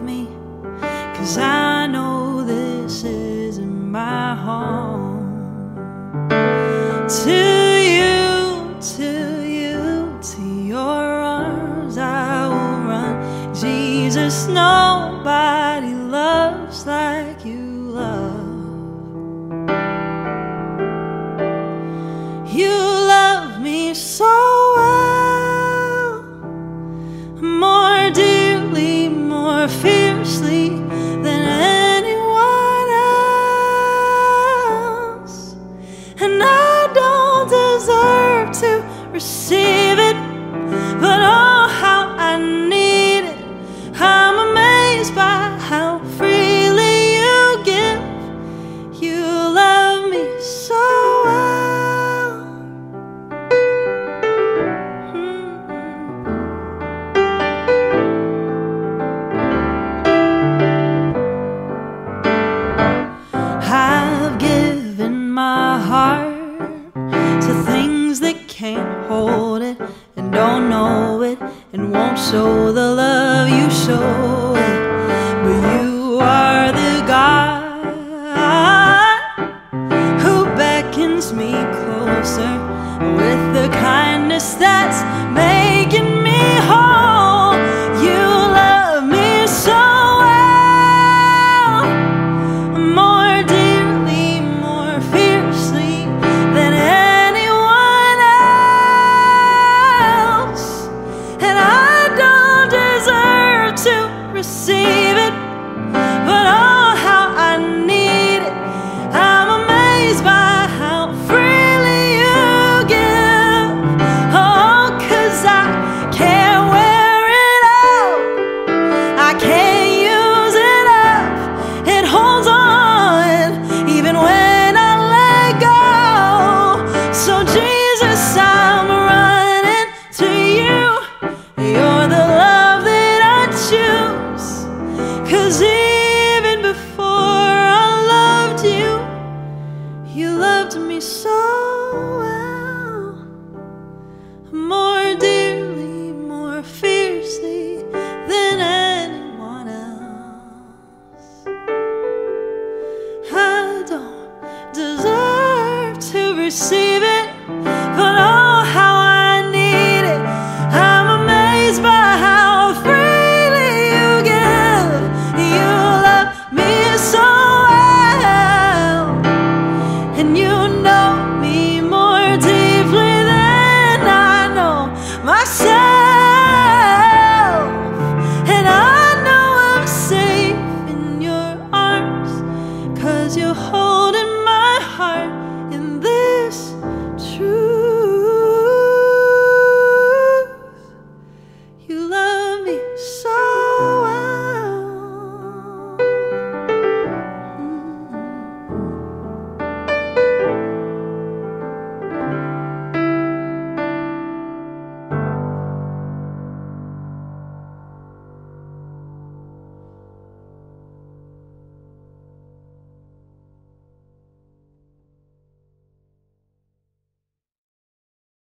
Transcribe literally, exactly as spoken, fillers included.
with me, 'cause I know this isn't my home. To you, to you, to your arms I will run. Jesus, nobody loves like you love. You love me so well, more dearly, more fiercely than anyone else. And I don't deserve to receive it, but oh, how I need it. I'm amazed by how freely you give. You love me so well. I've given my heart to things that can't hold it and don't know it and won't show the love you show it. But you are the God who beckons me closer with the kindness that's making me whole. You love me so well, more dearly, more fiercely than anyone else. And I don't deserve to receive it, but oh, how I need it. I'm amazed by how freely you give. Oh, 'cause I can't wear it out, I can't use it up. It holds on even when I let go. So Jesus, I'm running to you. You're the love that I choose, 'cause